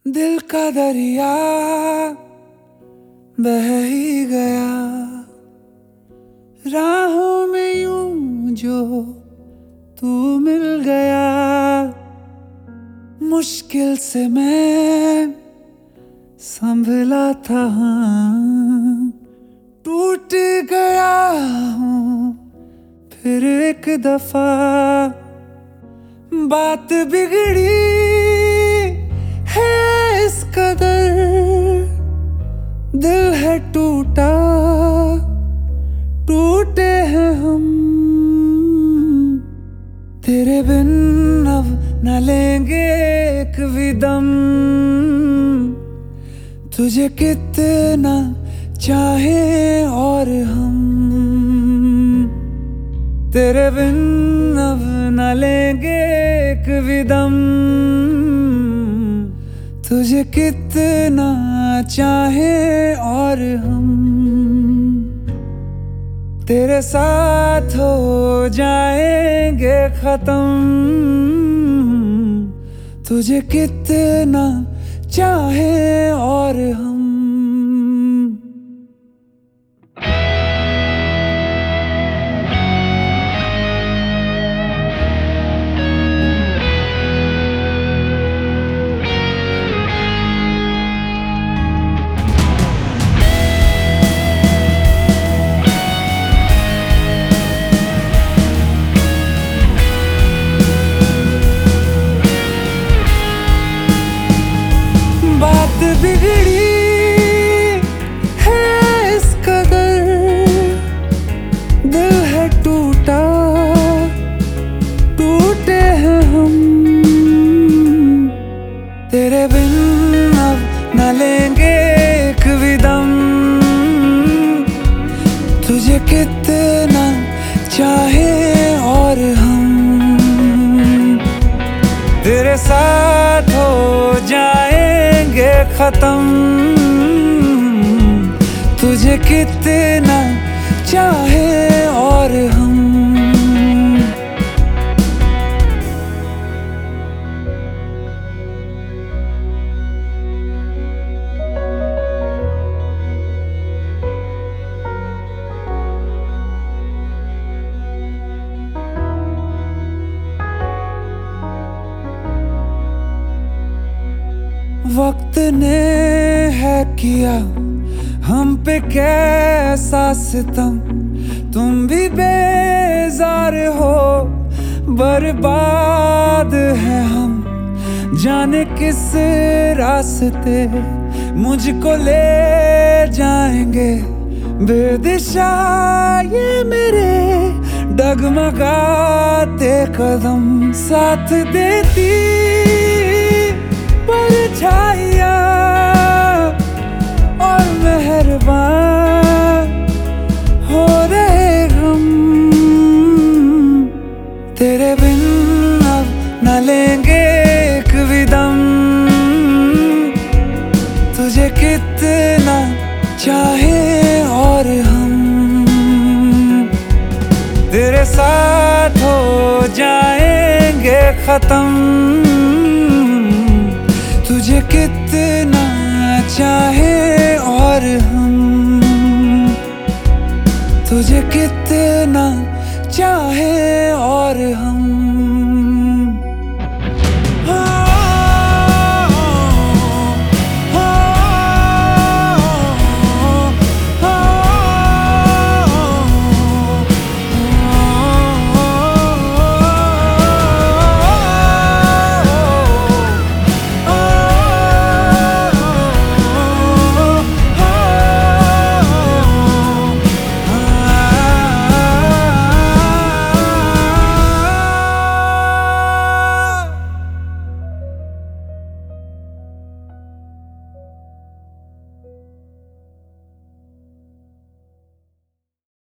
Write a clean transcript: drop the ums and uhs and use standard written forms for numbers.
दिल का दरिया बह ही गया राहों में यूं जो तू मिल गया। मुश्किल से मैं संभला था, टूट गया हूँ फिर एक दफा। बात बिगड़ी है इस कदर, दिल है टूटा, टूटे हैं हम। तेरे बिन अब न लेंगे एक भी दम, तुझे कितना चाहे और हम। तेरे बिन अब न लेंगे एक भी दम, तुझे कितना चाहे और हम। तेरे साथ हो जाएंगे खत्म, तुझे कितना चाहे और हम। बात बिगड़ी है इस कदर, दिल है टूटा, टूटे हैं हम। तेरे बिन अब न लेंगे एक भी दम, तुझे कितना चाहे और हम। तेरे साथ हो जाएंगे खत्म, तुझे कितना चाहे और हम। वक्त ने है किया हम पे कैसा सितम, तुम भी बेजार हो, बर्बाद है हम। जाने किस रास्ते मुझको ले जाएंगे, बेदिशा ये मेरे डगमगाते कदम। साथ देती परछाइयाँ और मेहरबान हो रहे हम। तेरे बिन अब न लेंगे एक भी दम, तुझे कितना चाहे और हम। तेरे साथ हो जाएंगे खत्म, तुझे कितना चाहे और हम। तुझे कितना चाहे और हम।